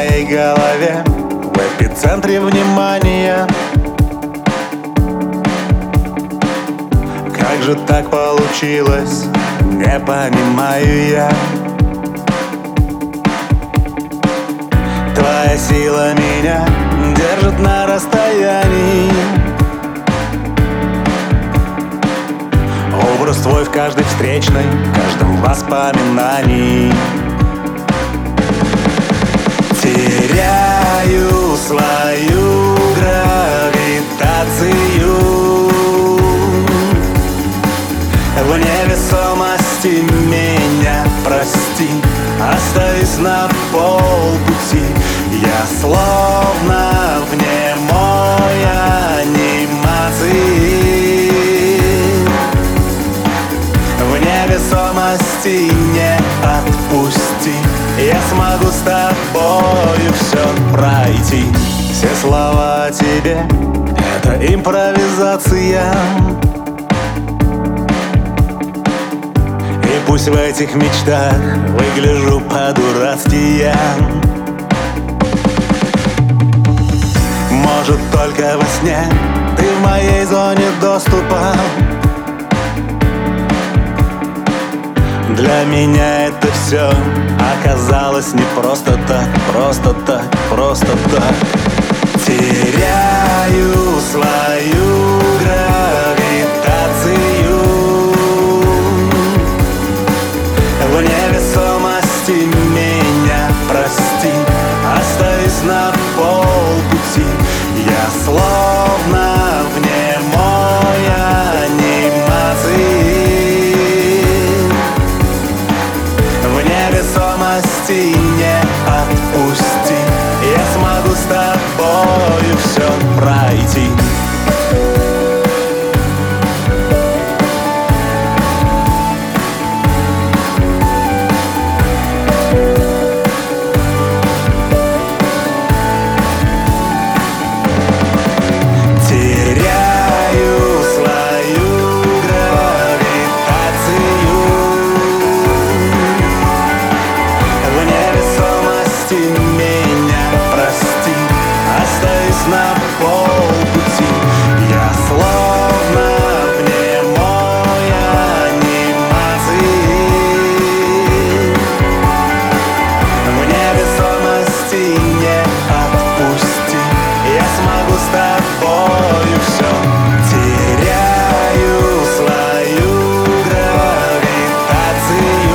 моей голове, в эпицентре внимания. Как же так получилось, не понимаю я. Твоя сила меня держит на расстоянии. Образ твой в каждой встречной, в каждом воспоминании. Теряю свою гравитацию в невесомости, меня прости, остаюсь на полпути. Я словно в немой анимации. В невесомости не отпусти, я смогу с тобою все пройти. Все слова о тебе — это импровизация. И пусть в этих мечтах выгляжу по-дурацки я. Может, только во сне ты в моей зоне доступа. Для меня это все оказалось не просто так, просто так, просто так. Теряю свою гравитацию в невесомости, меня прости, остаюсь на полпути. Я словно в немой анимации. Не отпусти, я смогу с тобою все пройти. Теряю свою гравитацию в невесомости, меня прости, остаюсь на полпути. Я словно в немой анимации. В невесомости не отпусти, я смогу с тобою все. Теряю свою гравитацию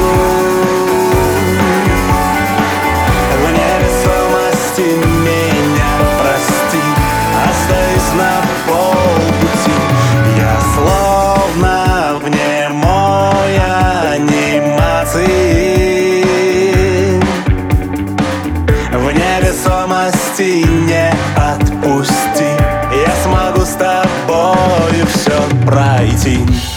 в невесомости, меня прости, остаюсь на полпути. Я словно в немой анимации. В невесомости не отпусти, я смогу с тобою все пройти.